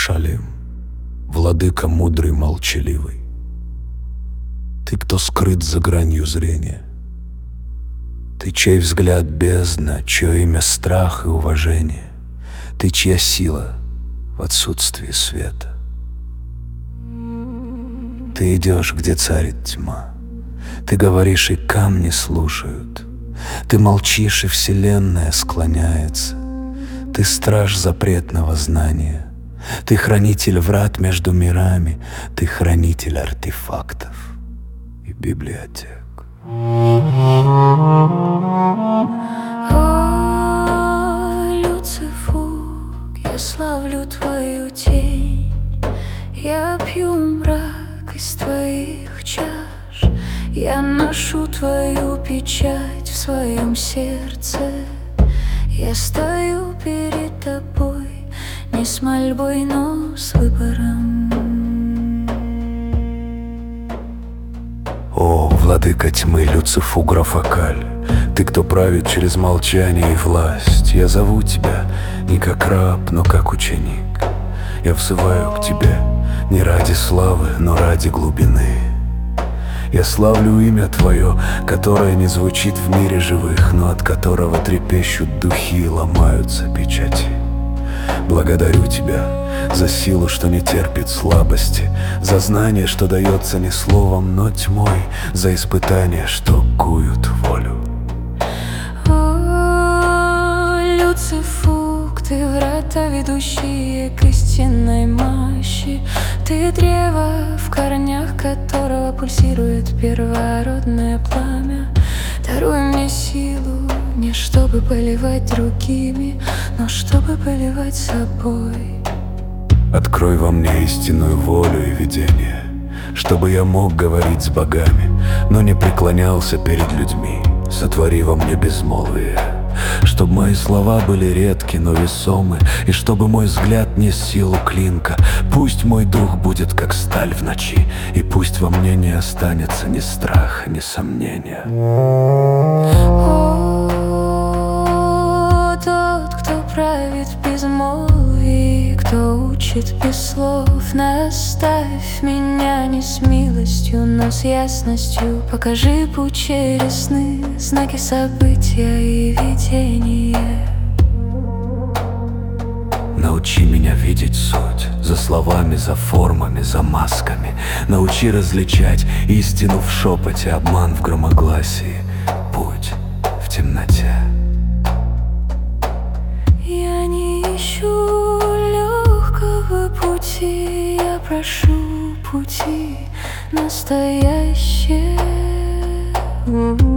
Иерушалим, владыка мудрый, молчаливый. Ты, кто скрыт за гранью зрения. Ты, чей взгляд бездна, чье имя страх и уважение. Ты, чья сила в отсутствии света. Ты идешь, где царит тьма. Ты говоришь, и камни слушают. Ты молчишь, и вселенная склоняется. Ты страж запретного знания. Ты хранитель врат между мирами. Ты хранитель артефактов и библиотек. О, Люцифук, я славлю твою тень. Я пью мрак из твоих чаш. Я ношу твою печать в своем сердце. Я стою перед тобой, не с мольбой, но с выбором. О, владыка тьмы, Люцифук Рафакаль, ты, кто правит через молчание и власть. Я зову тебя не как раб, но как ученик. Я взываю к тебе не ради славы, но ради глубины. Я славлю имя твое, которое не звучит в мире живых, но от которого трепещут духи и ломаются печати. Благодарю тебя за силу, что не терпит слабости, за знание, что дается не словом, но тьмой, за испытания, что куют волю. О, Люцифук, ты врата, ведущие к истинной мощи. Ты древо, в корнях которого пульсирует первородное пламя. Даруй мне силу, не чтобы поливать другими, но чтобы поливать собой. Открой во мне истинную волю и видение, чтобы я мог говорить с богами, но не преклонялся перед людьми. Сотвори во мне безмолвие, чтобы мои слова были редки, но весомы, и чтобы мой взгляд нес силу клинка. Пусть мой дух будет как сталь в ночи, и пусть во мне не останется ни страха, ни сомнения. О, тот, кто правит в безмолвии, кто учит без слов, наставь меня не с милостью, но с ясностью. Покажи путь через сны, знаки события и видения. Научи меня видеть суть за словами, за формами, за масками. Научи различать истину в шепоте, обман в громогласии, путь в темноте. Я не ищу легкого пути, я прошу пути настоящие.